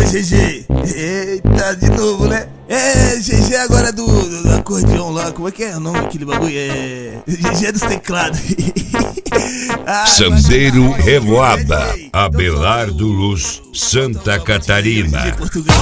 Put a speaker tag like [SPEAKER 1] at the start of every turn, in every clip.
[SPEAKER 1] GG. Eita, de novo, né? GG agora do acordeão lá. Como é que é o nome daquele bagulho? GG dos teclados.
[SPEAKER 2] Sandeiro Revoada, Abelardo Luz, Santa Catarina.
[SPEAKER 1] GG Portugal.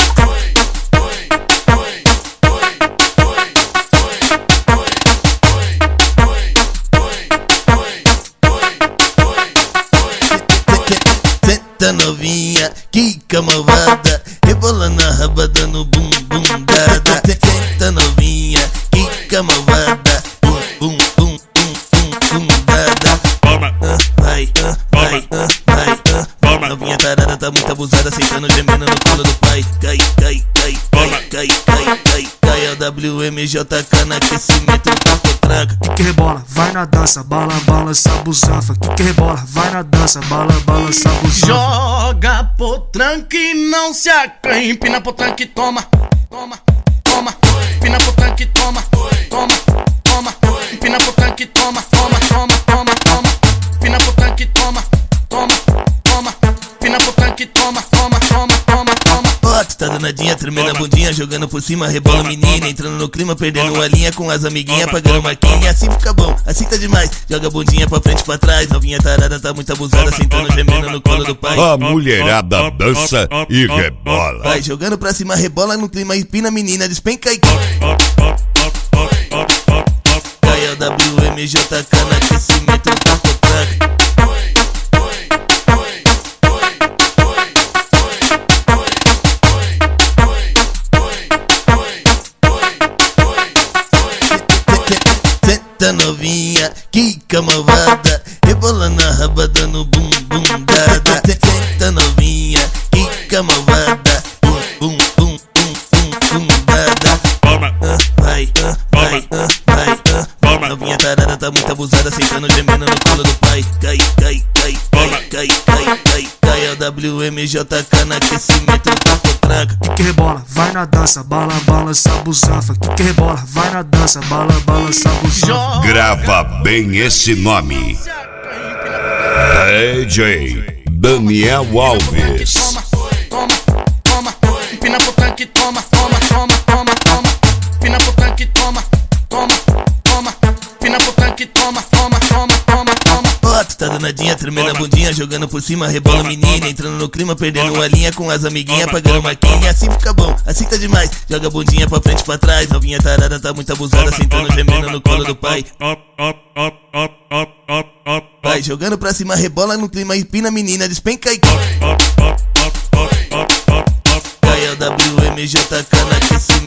[SPEAKER 1] Senta novinha, quica malvada, rebolando a raba dando bum bum dada. Senta novinha, quica malvada, bum bum bum bum bum bum dada. Vai, vai, vai. Novinha tarada tá muito abusada, sentando gemendo no colo do pai. Cai, cai, cai, cai, cai, cai, cai, cai. É o WMJK no aquecimento do potranca.
[SPEAKER 3] Que rebola, vai na dança, bala, balança, busanfa. Que rebola, vai na dança, bala, balança, busanfa.
[SPEAKER 4] Joga potranca e não se acanhe. Empina potranca e toma, toma, toma. Empina potranca e toma, toma, toma. Empina potranca e toma, toma, toma, toma, toma. Empina potranca e toma, toma, toma. Empina potranca e toma, toma, toma, toma, toma.
[SPEAKER 1] Ó, tu tá danadinha, tremendo a bundinha, jogando por cima, rebola menina, entrando no clima, perdendo a linha com as amiguinhas, pagando marquinha. Assim fica bom, assim tá demais. Joga a bundinha pra frente e pra trás. Novinha tarada tá muito abusada, sentando gemendo no colo do pai.
[SPEAKER 2] A mulherada dança e rebola.
[SPEAKER 1] Vai jogando pra cima, rebola no clima, empina a menina, despenca e cai. Cai é o WMJK no aquecimento do potranca. Senta novinha, quica malvada, rebolando a raba dando bum bum dada. Senta novinha, quica malvada, bum bum bum bum bum bum dada. Vai, vai, vai. Novinha tarada tá muito abusada, sentando gemendo no colo do pai. Cai, cai, cai, cai, cai, cai, cai, cai. É o WMJK no aquecimento do potranca.
[SPEAKER 3] Que rebola, vai na dança, bala, balança, busanfa. Que rebola, vai na dança, bala, balança, busanfa.
[SPEAKER 2] Grava bem esse nome. DJ Daniel Alves.
[SPEAKER 4] Toma, toma, toma. Empina potranca e toma, toma, toma, toma, toma. Empina potranca e toma, toma, toma. Empina potranca e toma, toma, toma, toma, toma.
[SPEAKER 1] Ó, tu tá danadinha, tremendo a bundinha, jogando por cima, rebola menina, entrando no clima, perdendo a linha com as amiguinhas, pagando marquinha. Assim fica bom, assim tá demais. Joga a bundinha pra frente e pra trás. Novinha tarada tá muito abusada, sentando gemendo no colo do pai. Vai jogando pra cima, rebola no clima, empina a menina, despenca e cai. Cai é o WMJK no aquecimento.